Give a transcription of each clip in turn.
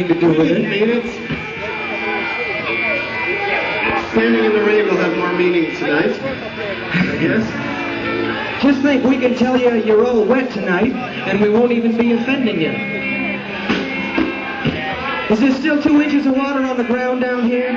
anything to do with it. Mean Standing in the rain will have more meaning tonight, I guess. Just think, we can tell you you're all wet tonight, and we won't even be offending you. Is there still 2 inches of water on the ground down here?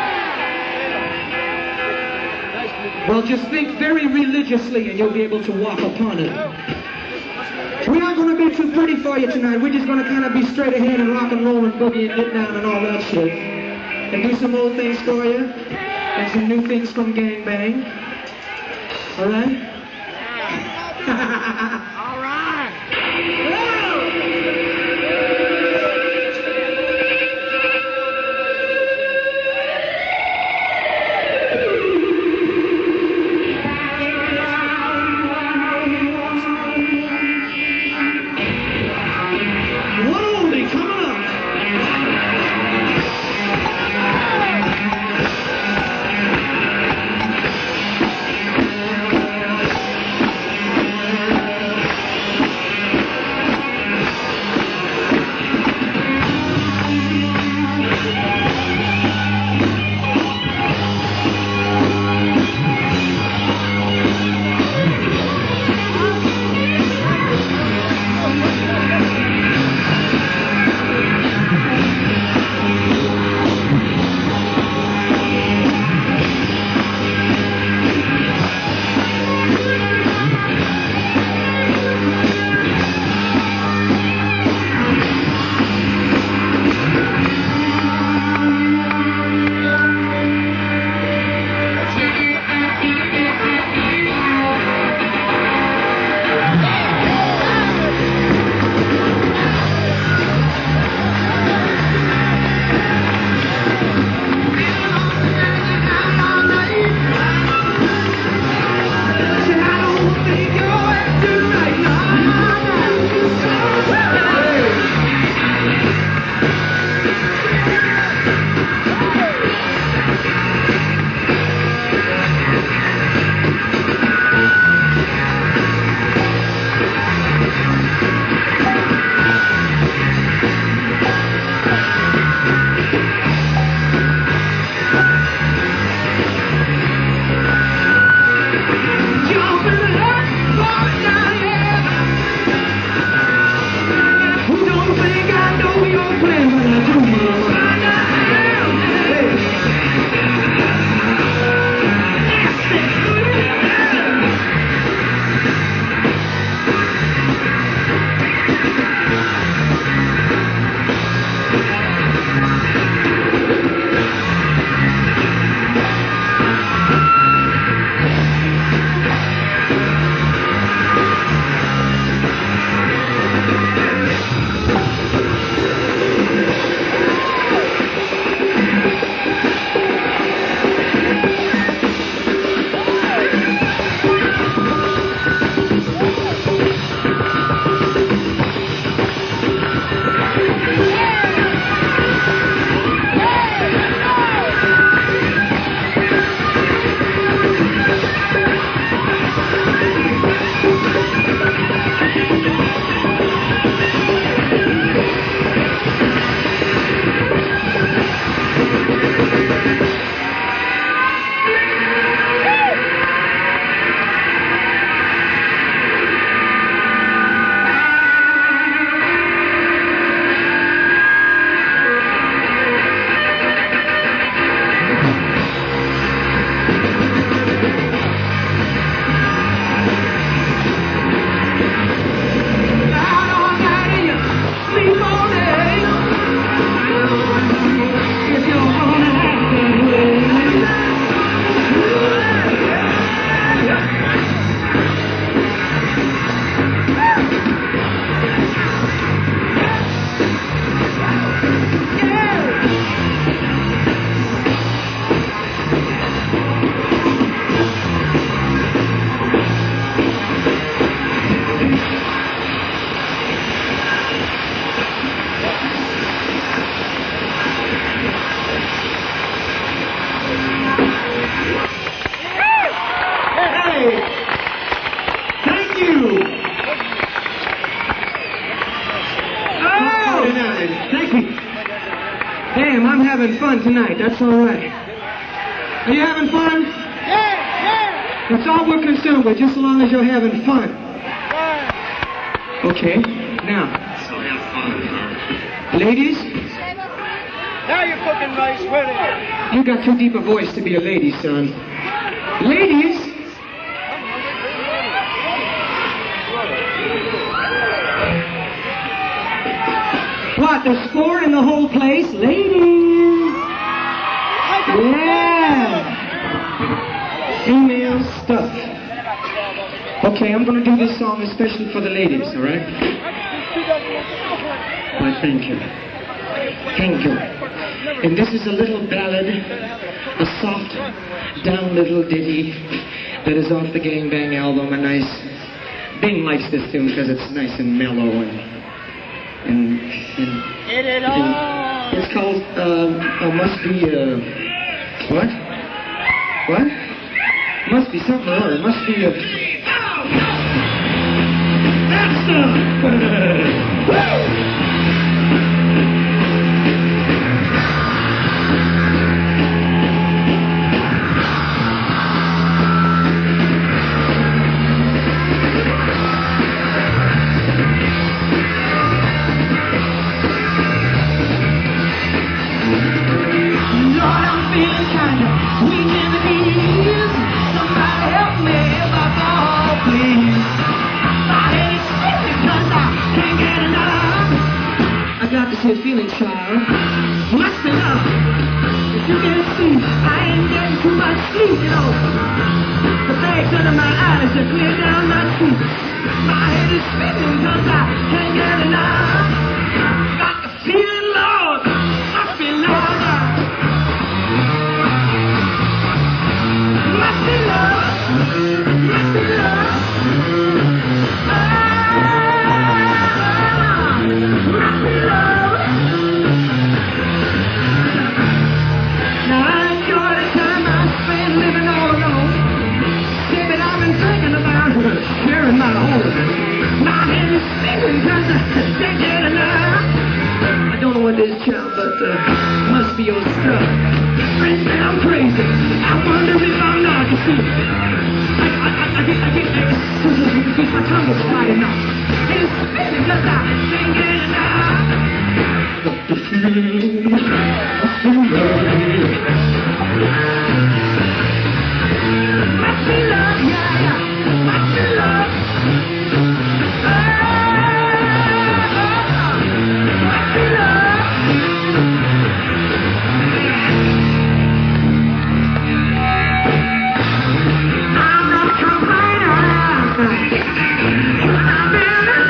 Well, just think very religiously and you'll be able to walk upon it. We aren't going to be too pretty for you tonight. We're just going to kind of be straight ahead and rock and roll and boogie and get down and all that shit. And do some old things for you and some new things from Gang Bang. All right? All right. Damn, I'm having fun tonight. That's all right. Are you having fun? Yeah. That's all we're concerned with, just as long as you're having fun. Okay, now, So have fun. ladies, Now you're cooking rice with it. you got too deep a voice to be a lady, son. Ladies, what, there's 4 in the whole place? Ladies! Yeah! Female stuff. Okay, I'm gonna do this song especially for the ladies, alright? Why, thank you. Thank you. And this is a little ballad, a soft, down little ditty that is off the Gang Bang album. A nice, Bing likes this tune because it's nice and mellow and it's called Must Be what? What? Must be something or other. Must be This feeling, child, must be love. If you can see, I ain't getting too much sleep, you know. The bags under my eyes are clear down my cheek. My head is spinning 'cause I can't get enough. Got the feeling, Lord, must be love. Must be love. Must be love. Must be love. Sharing my home. My head is spinning 'cause I can't get enough. I don't know what it is, child, but must be your stuff. Friends say I'm crazy. I wonder if I'm not. You see, I get my tongue is wide enough. It's spinning 'cause I can't get enough. Got the feeling of love. Must be love, yeah. Must be love. Must be love. I'm not complaining. I'm feeling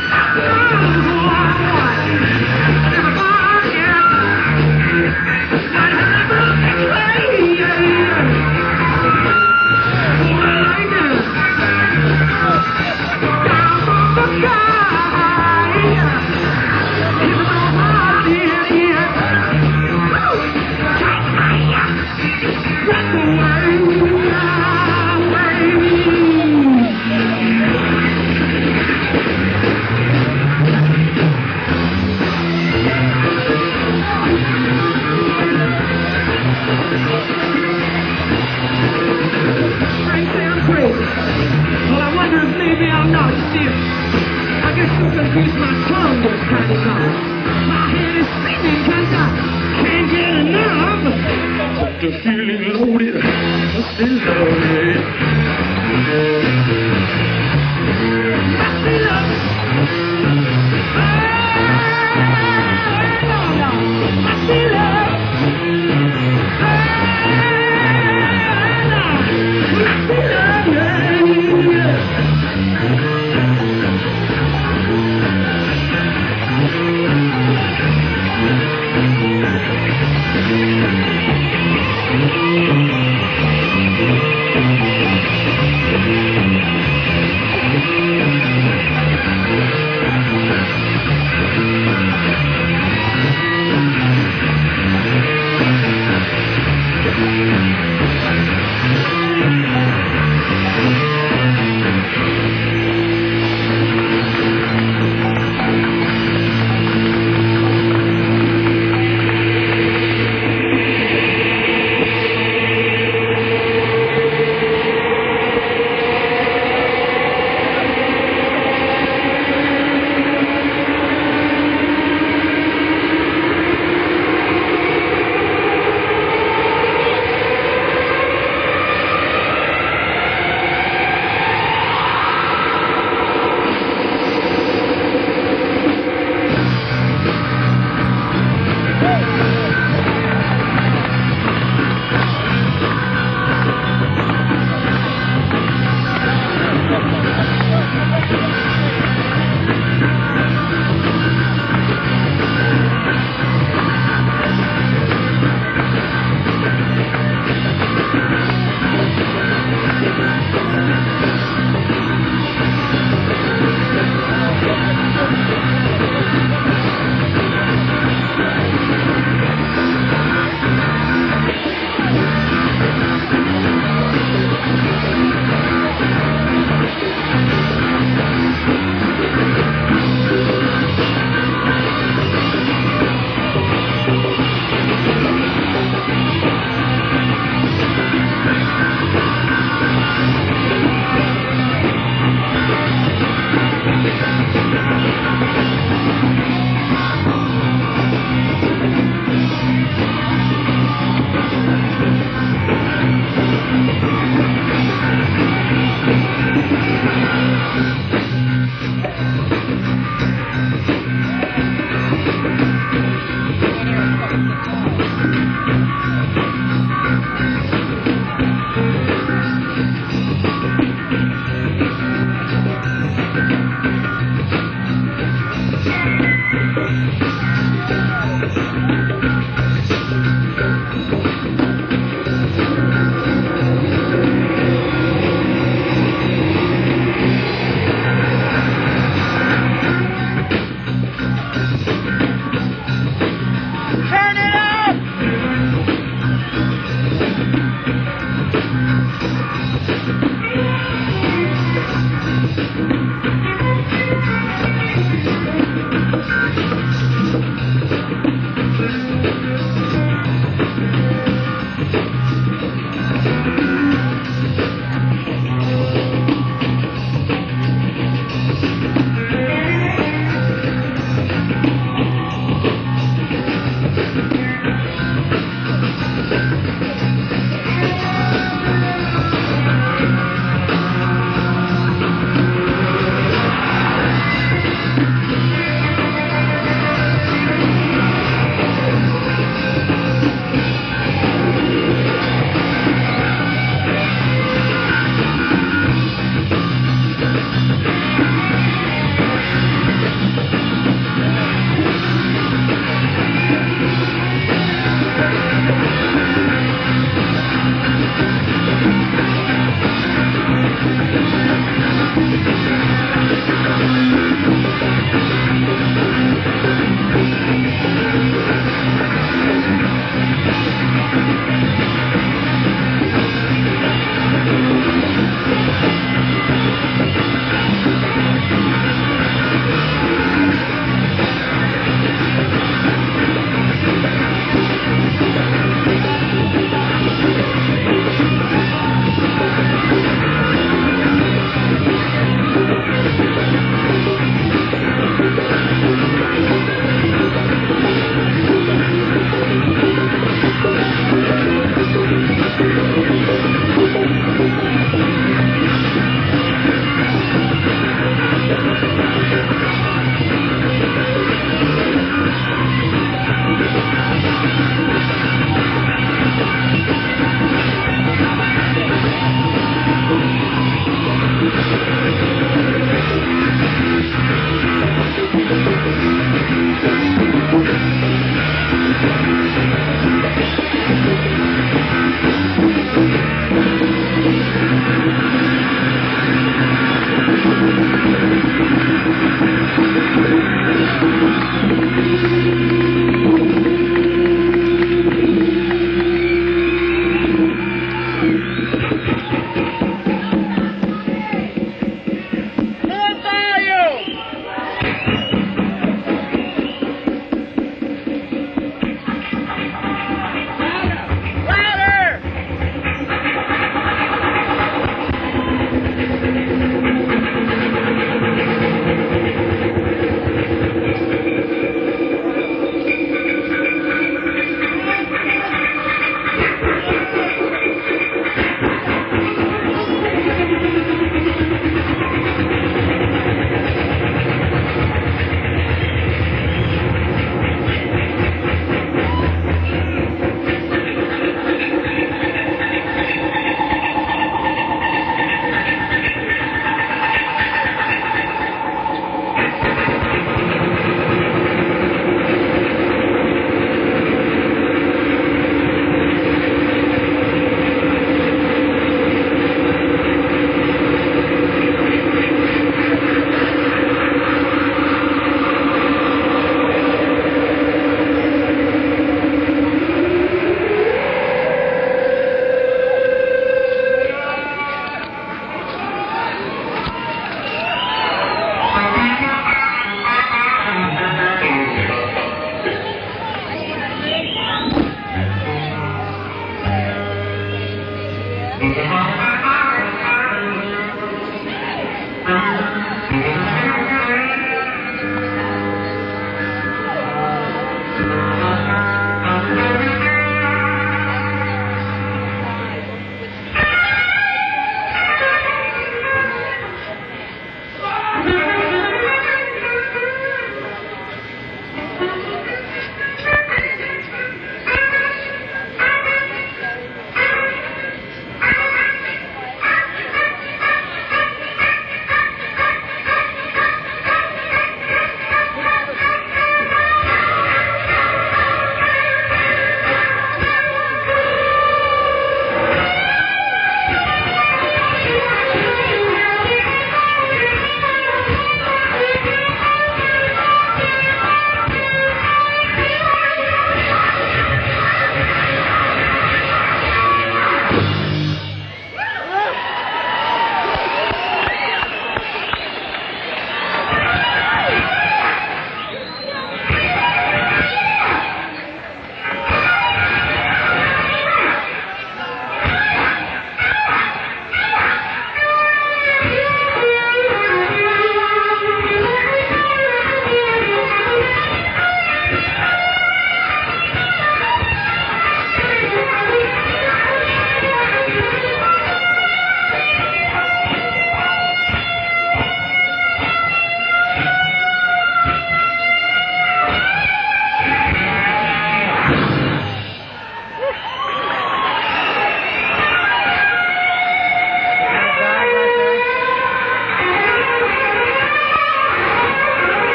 loaded, must be loaded. Must be love. Must be love. Must be love.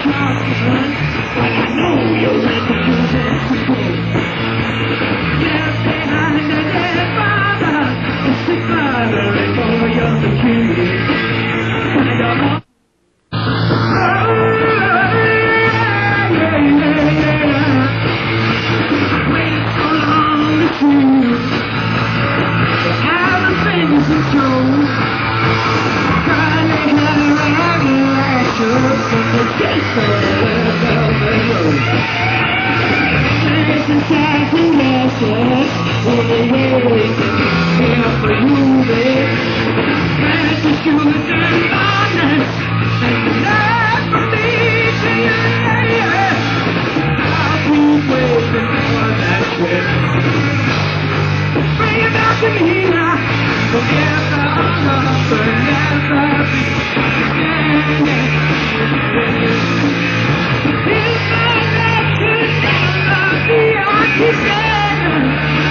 chocolate, but I know you're ready to go. Left behind a dead father, a sick mother, and for your kid. And a wait so long to see all the things you told. Finally had a revelation from the gates of the road. There's a assassination on the way here for you, babe. There's a shoes and honest and love for me to you. I'll be waiting for that trip. Bring it back to me now. Forever, forever be standing. If I let you never be, I'll keep standing.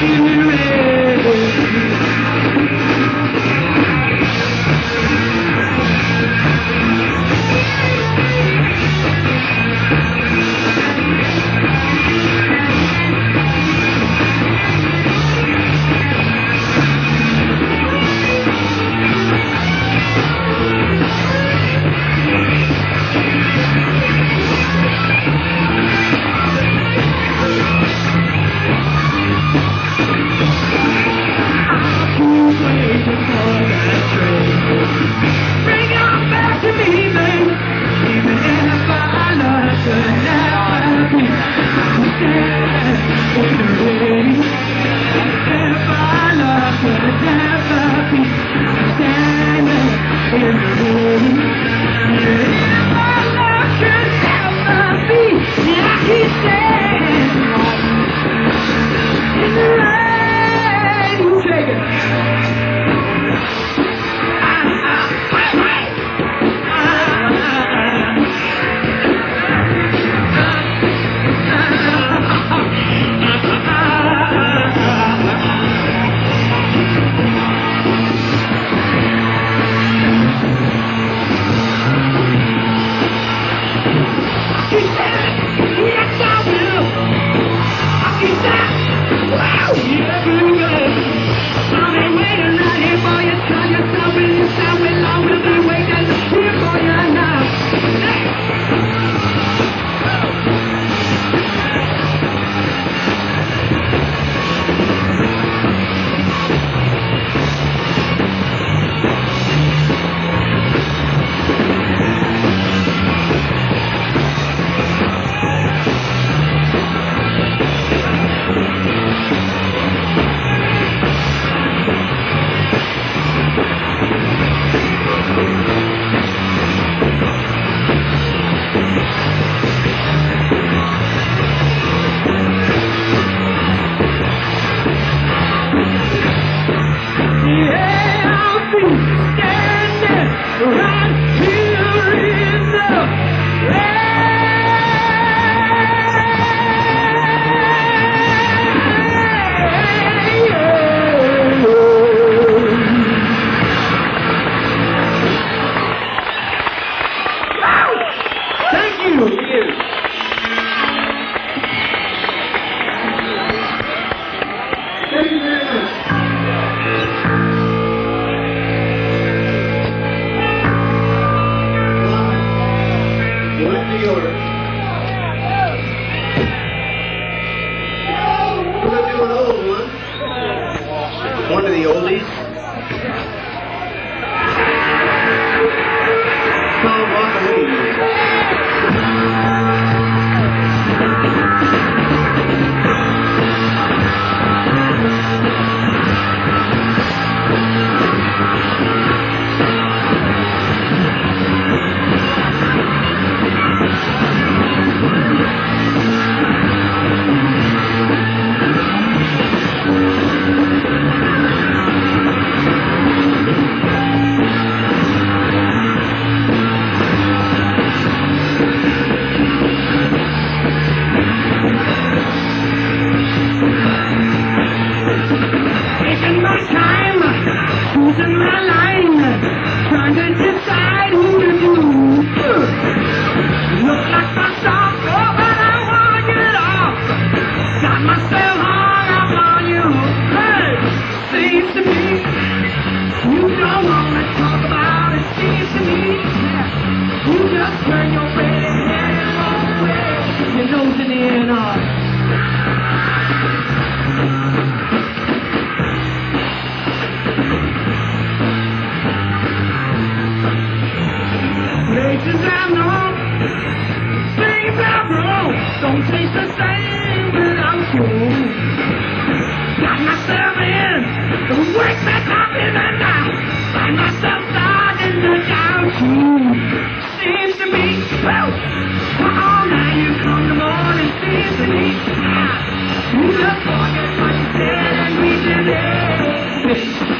One of the oldies. Called Walk Away. Just turn your red head and walk away. Your nose in the air and all. Places I know, things I know, don't taste the same without you. Got myself in the work that I'm in and now. Find myself starting without you. Seems to me, well, come on now, you come the morning, seems to me. You just forget what you said and we did it.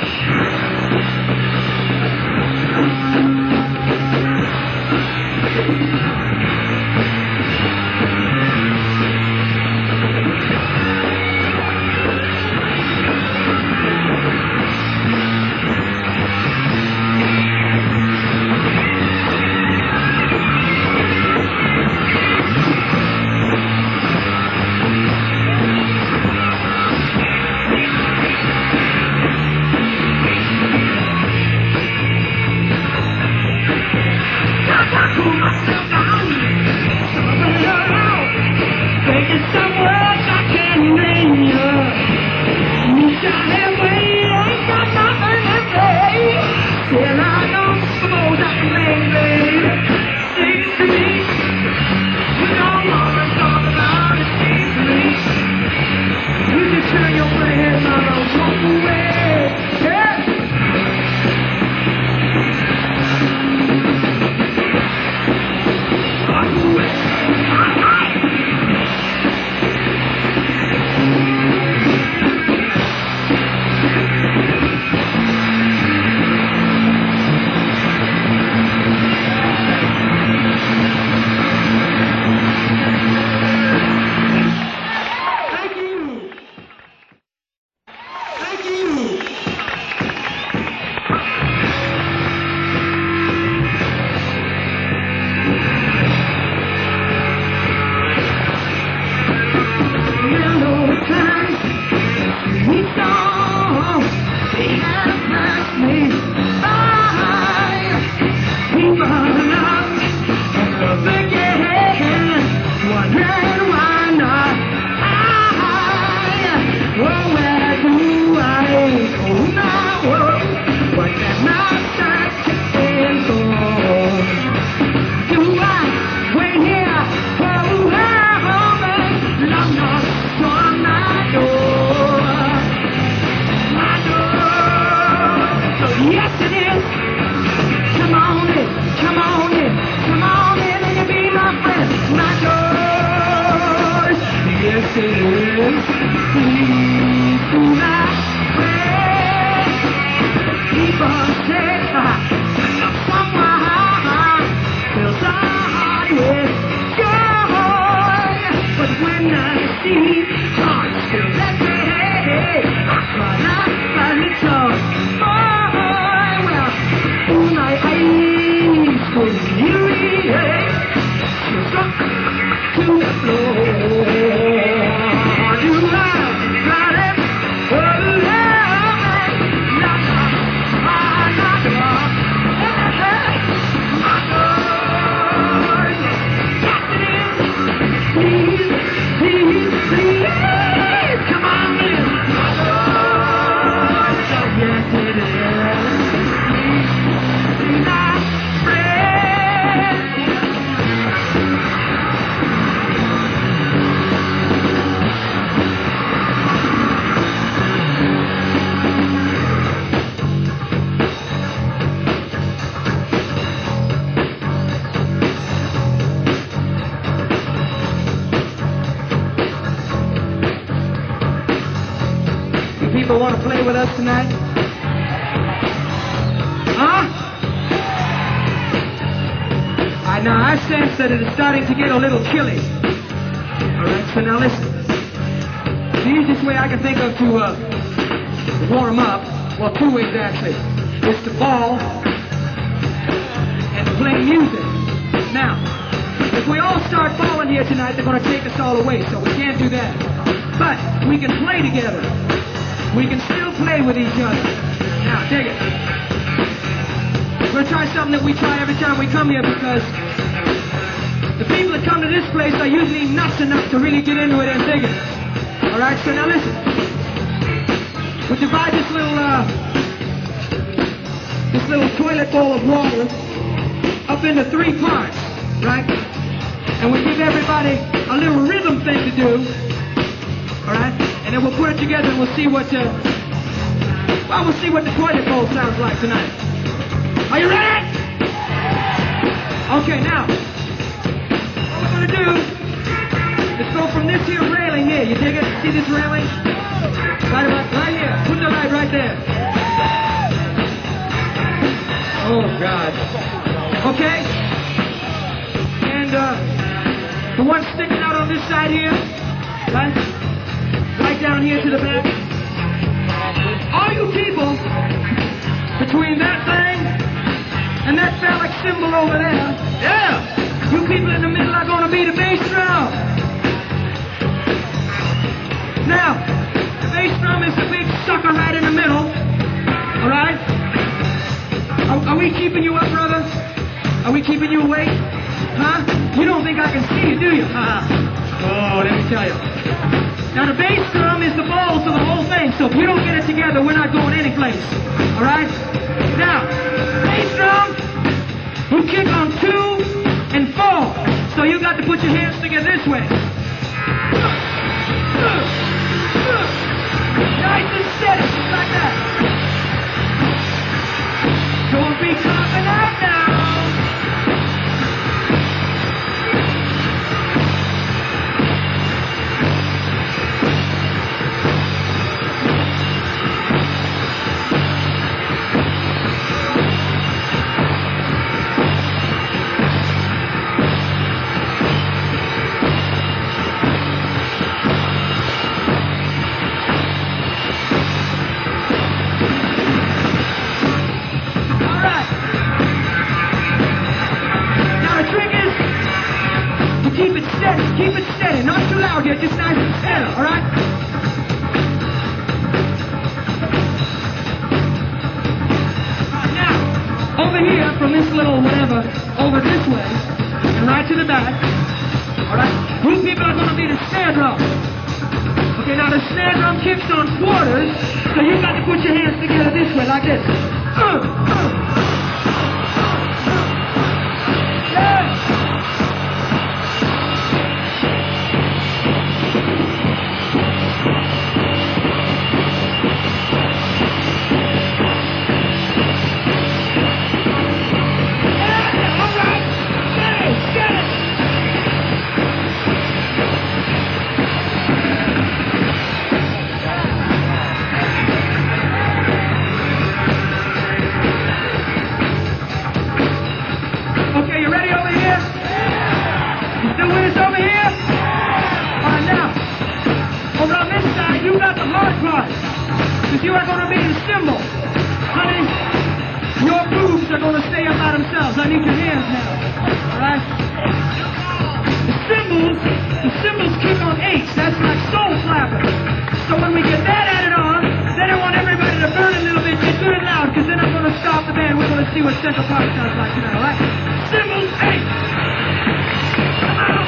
People want to play with us tonight? Huh? Now I sense that it is starting to get a little chilly. All right, so now listen. The easiest way I can think of to warm up, well, two ways actually, is to ball and to play music. Now, if we all start balling here tonight, they're going to take us all away, so we can't do that. But we can play together. We can still play with each other. Now, dig it. We're going to try something that we try every time we come here because The people that come to this place are usually nuts enough to really get into it and dig it. All right, so now listen. We divide this little toilet bowl of water up into 3 parts, right? And we give everybody a little rhythm thing to do, all right? And then we'll put it together and we'll see what the toilet bowl sounds like tonight. Are you ready? Okay, now, what we're gonna do is go from this here railing here. You dig it? See this railing? Right here. Put the light right there. Oh, God. Okay? And the one sticking out on this side here, right down here to the back. All you people between that thing and that phallic symbol over there, yeah, you people in the middle are going to be the bass drum. Now, the bass drum is the big sucker right in the middle, all right? Are we keeping you up, brother? Are we keeping you awake? Huh? You don't think I can see you, do you? Oh, let me tell you. Now, the bass drum is the balls of the whole thing, so if you don't get it together, we're not going anyplace. All right? Now, bass drum, you kick on 2 and 4. So you got to put your hands together this way. Nice and steady, just like that. Don't be confident now. Keep it steady, not too loud here, just nice and steady, all right? Now, over here, from this little whatever, over this way, and right to the back, all right? You people are going to be the snare drum. Okay, now the snare drum kicks on quarters, so you got to put your hands together this way, like this. If you are going to be the cymbal, honey, your boobs are going to stay up by themselves. I need your hands now. All right? The cymbals kick on 8. That's like soul clapping. So when we get that added on, then I want everybody to burn a little bit, get good and loud, because then I'm going to stop the band. We're going to see what Central Park sounds like tonight, all right? Cymbals 8. Come on.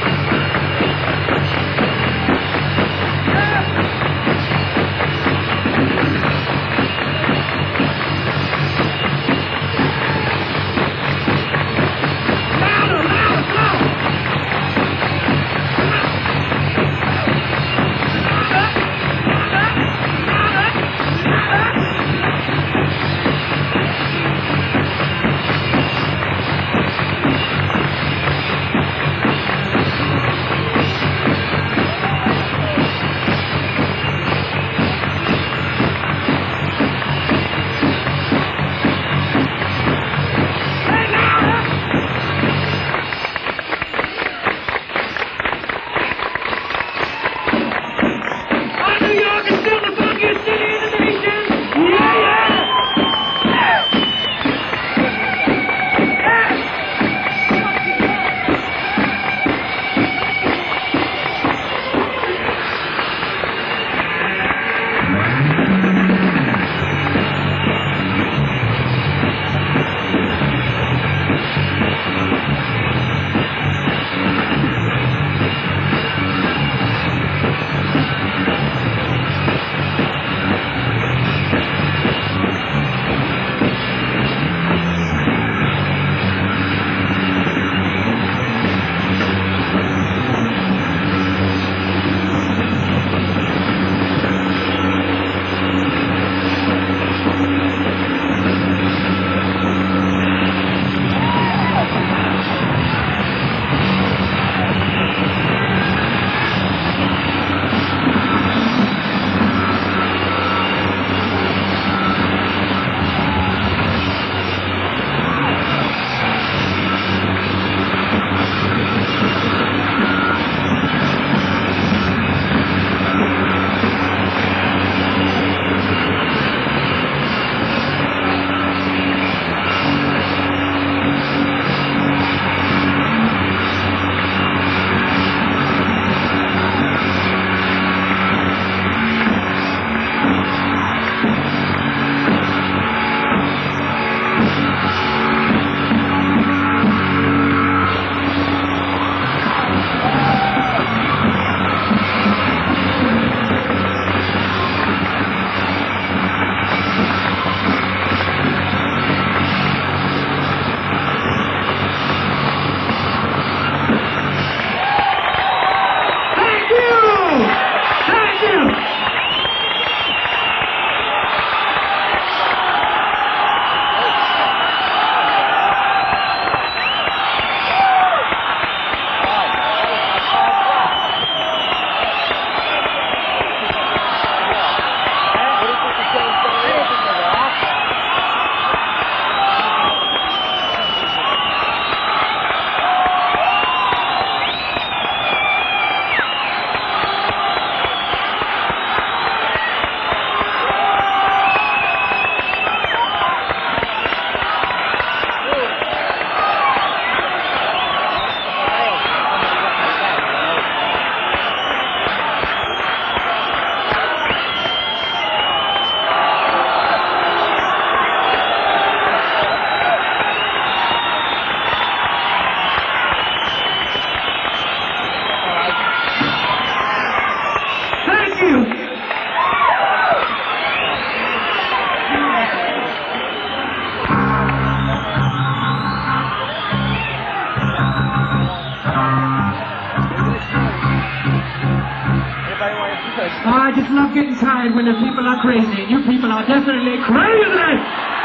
just love getting tired when the people are crazy, and you people are definitely crazy!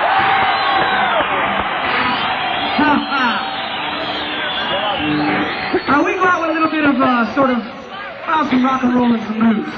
We go out with a little bit of some rock and roll and some blues.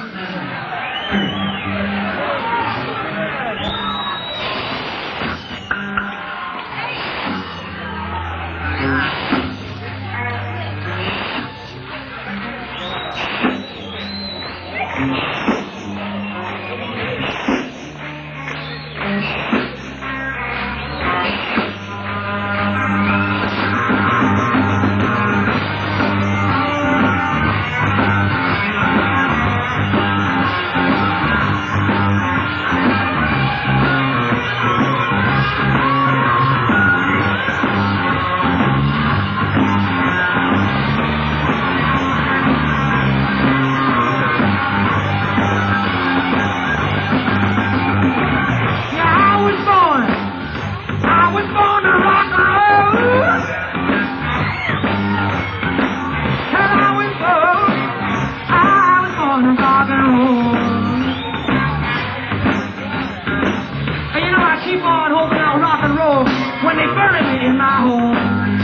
When they bury me in my home,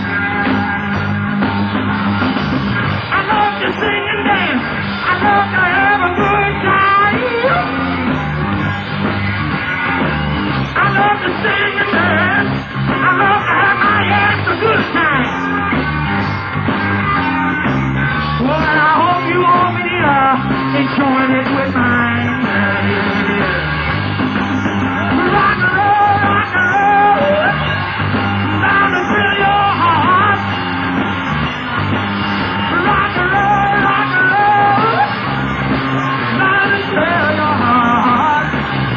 I love to sing and dance. I love to have a good time. I love to sing and dance. I love to have my ass a good time. Well, and I hope you all be enjoying it with mine. Rock and roll, rock and roll. Bound to fill your heart. Rock and roll, rock and roll. Bound to fill your heart.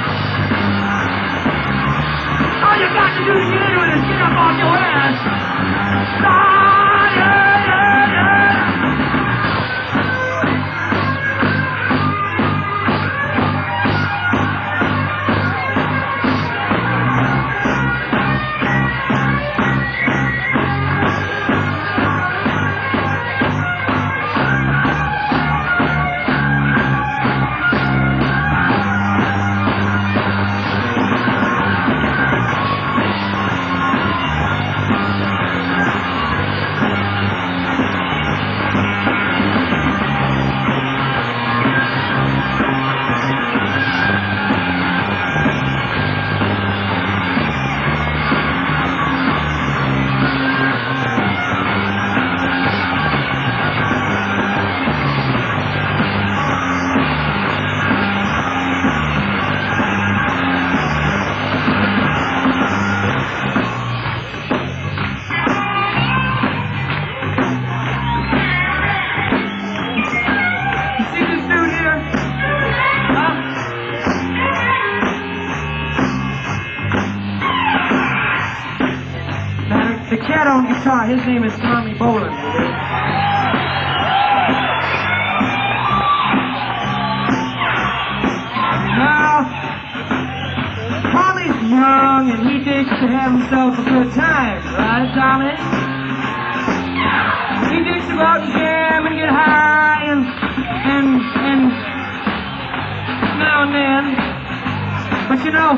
All you got to do to get into it is get up off your ass. Ah, yeah, yeah, yeah. The cat on guitar, his name is Tommy Bolin. Now, Tommy's young and he digs to have himself a good time, right, Tommy? He digs to go out and jam and get high and now and then. But you know,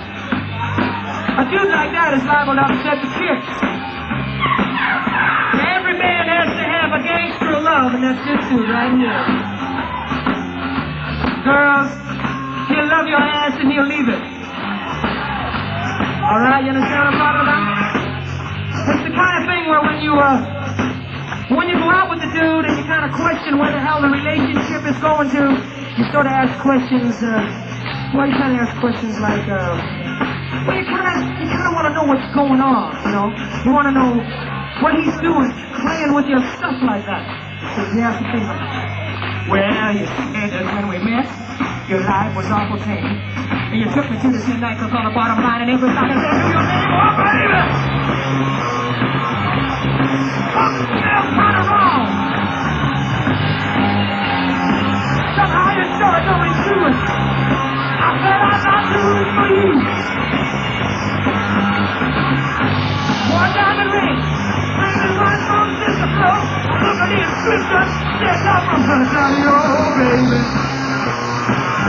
a dude like that is liable to upset the chicks. Every man has to have a gangster of love, and that's this dude right here. Girls, he'll love your ass and he'll leave it. Alright, you understand what I'm talking about? It's the kind of thing where when you go out with the dude and you kind of question where the hell the relationship is going to, you sort of ask questions, you kind of ask questions like, well, you kind of want to know what's going on, you know? You want to know what he's doing, playing with your stuff like that. So you have to think, well, you said that when we met, your life was awful tame. And you took me to the same nightclub on the bottom line, and every time I said, do your name, oh, baby! Something else kind of wrong. Somehow you started going through it. I said I'm not doing it for you. One diamond ring, bringing right from Sister Flo. Look at the inscription, says I'm from her, oh, baby.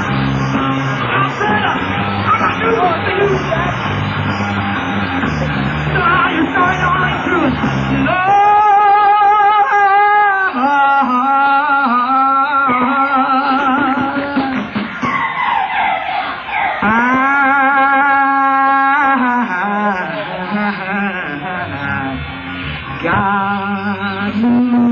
You're starting all the way through it. God